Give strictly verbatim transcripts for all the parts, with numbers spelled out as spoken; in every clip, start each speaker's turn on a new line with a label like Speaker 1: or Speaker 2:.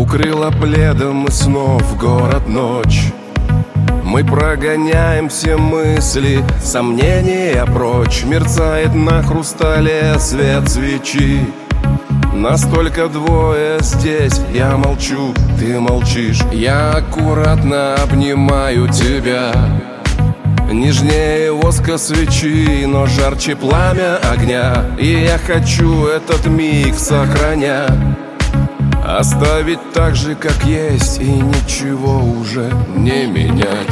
Speaker 1: укрыла пледом и снов город ночь. Мы прогоняем все мысли, сомнения прочь. Мерцает на хрустале свет свечи. Настолько двое здесь, я молчу, ты молчишь. Я аккуратно обнимаю тебя, нежнее воска свечи, но жарче пламя огня. И я хочу этот миг, сохраня, оставить так же, как есть, и ничего уже не менять.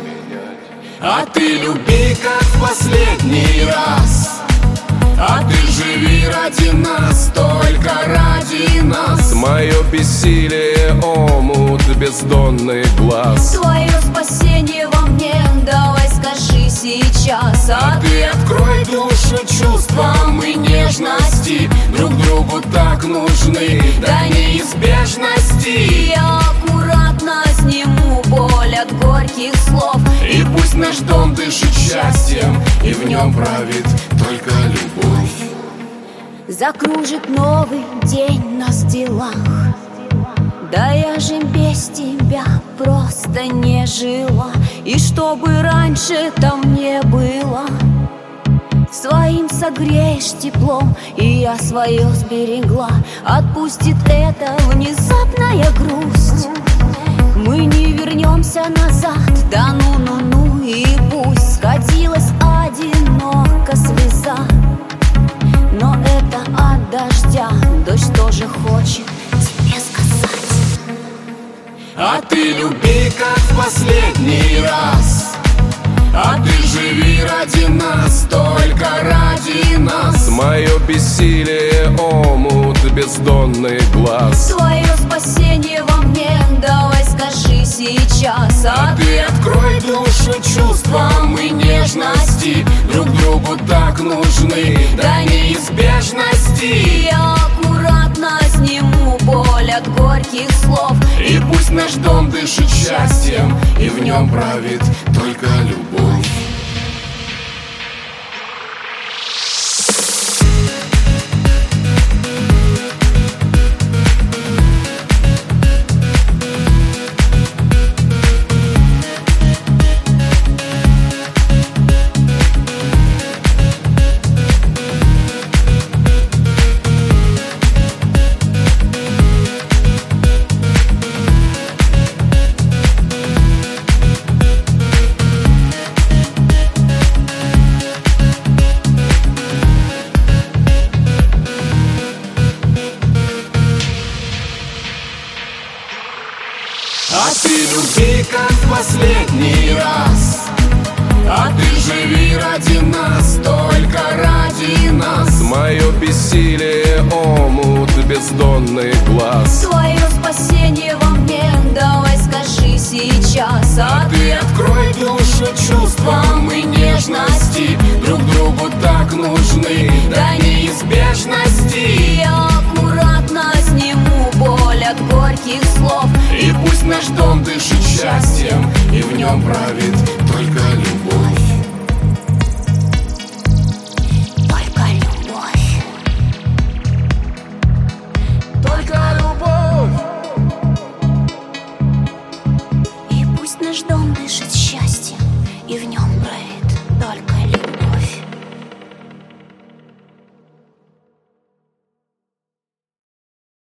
Speaker 2: А ты люби, как в последний раз, а ты живи ради нас, только ради нас.
Speaker 1: Мое бессилие омут бездонный глаз.
Speaker 3: Твое спасение во мне, давай скажи сейчас.
Speaker 2: А ты открой душу чувствам и нежности, друг другу так нужны до неизбежности.
Speaker 3: Я аккуратно сниму боль от горьких слов,
Speaker 2: и пусть наш дом дышит счастьем, и в нем правит только любовь.
Speaker 3: Закружит новый день нас в делах, да я же без тебя просто не жила. И чтобы раньше там не было, своим согреешь теплом, и я свое сберегла. Отпустит эта внезапная грусть, мы не вернемся назад, да ну-ну-ну. И пусть скатилась одиноко слеза, но это от дождя, дождь тоже хочет тебе сказать.
Speaker 2: А ты люби, как в последний раз, а ты живи ради нас, только ради нас.
Speaker 1: Мое бессилие омут бездонный глаз.
Speaker 3: Твое спасение во мне, давай скажи сейчас.
Speaker 2: А ты открой душу чувствам и нежности, друг другу так нужны до неизбежности.
Speaker 3: Я аккуратно сниму боль от горьких слов,
Speaker 2: и пусть наш дом дышит счастьем, и в нем правит только любовь. А ты люби, как в последний раз, а ты живи ради нас, только ради нас.
Speaker 1: Мое бессилие омут бездонный глаз.
Speaker 3: Твое спасение во мне, давай скажи сейчас.
Speaker 2: А ты открой душу чувствам и нежности, друг другу так нужны до неизбежности.
Speaker 3: Я аккуратно сниму боль от горьких слов,
Speaker 2: и пусть наш дом дышит счастьем, и в нем правит только любовь.
Speaker 3: только любовь.
Speaker 2: Только любовь.
Speaker 3: И пусть наш дом дышит счастьем, и в нем